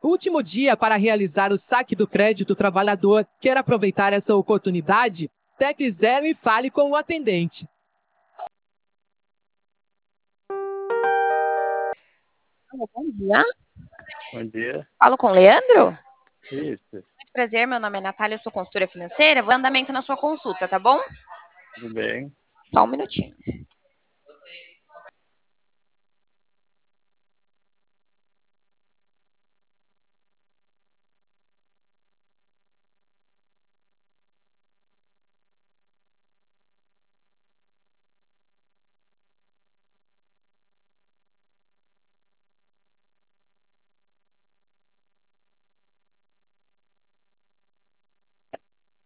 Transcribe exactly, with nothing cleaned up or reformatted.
Último dia para realizar o saque do crédito trabalhador. Quer aproveitar essa oportunidade? Tecle zero e fale com o atendente. Bom dia. Bom dia. Falo com o Leandro? Isso. Muito prazer, meu nome é Natália, eu sou consultora financeira. Vou dar andamento na sua consulta, tá bom? Tudo bem. Só um minutinho.